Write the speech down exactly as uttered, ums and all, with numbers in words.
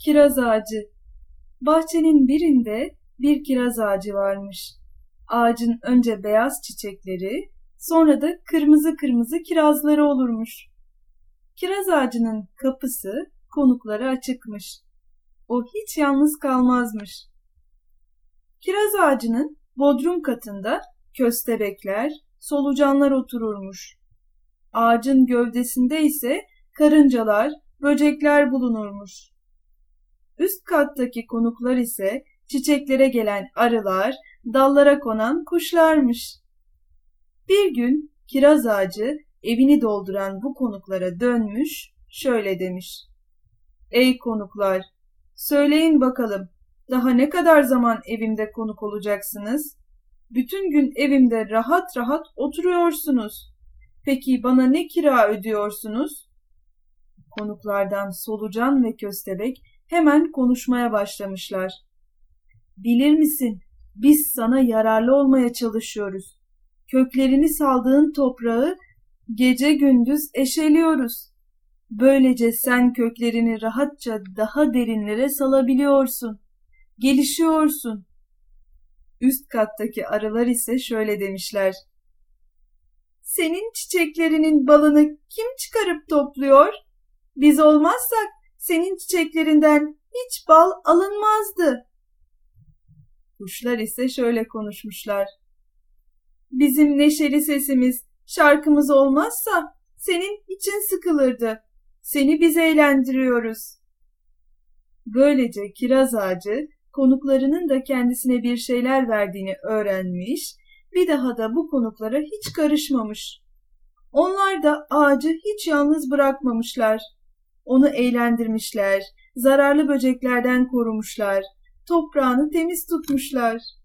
Kiraz ağacı. Bahçenin birinde bir kiraz ağacı varmış. Ağacın önce beyaz çiçekleri, sonra da kırmızı kırmızı kirazları olurmuş. Kiraz ağacının kapısı konuklara açıkmış. O hiç yalnız kalmazmış. Kiraz ağacının bodrum katında köstebekler, solucanlar otururmuş. Ağacın gövdesinde ise karıncalar, böcekler bulunurmuş. Üst kattaki konuklar ise çiçeklere gelen arılar, dallara konan kuşlarmış. Bir gün kiraz ağacı evini dolduran bu konuklara dönmüş, şöyle demiş: "Ey konuklar, söyleyin bakalım, daha ne kadar zaman evimde konuk olacaksınız? Bütün gün evimde rahat rahat oturuyorsunuz. Peki bana ne kira ödüyorsunuz?" Konuklardan solucan ve köstebek hemen konuşmaya başlamışlar. "Bilir misin, biz sana yararlı olmaya çalışıyoruz. Köklerini saldığın toprağı gece gündüz eşeliyoruz. Böylece sen köklerini rahatça daha derinlere salabiliyorsun, gelişiyorsun." Üst kattaki arılar ise şöyle demişler: "Senin çiçeklerinin balını kim çıkarıp topluyor? Biz olmazsak senin çiçeklerinden hiç bal alınmazdı." Kuşlar ise şöyle konuşmuşlar: "Bizim neşeli sesimiz, şarkımız olmazsa senin için sıkılırdı. Seni biz eğlendiriyoruz." Böylece kiraz ağacı konuklarının da kendisine bir şeyler verdiğini öğrenmiş, bir daha da bu konuklara hiç karışmamış. Onlar da ağacı hiç yalnız bırakmamışlar. Onu eğlendirmişler, zararlı böceklerden korumuşlar, toprağını temiz tutmuşlar.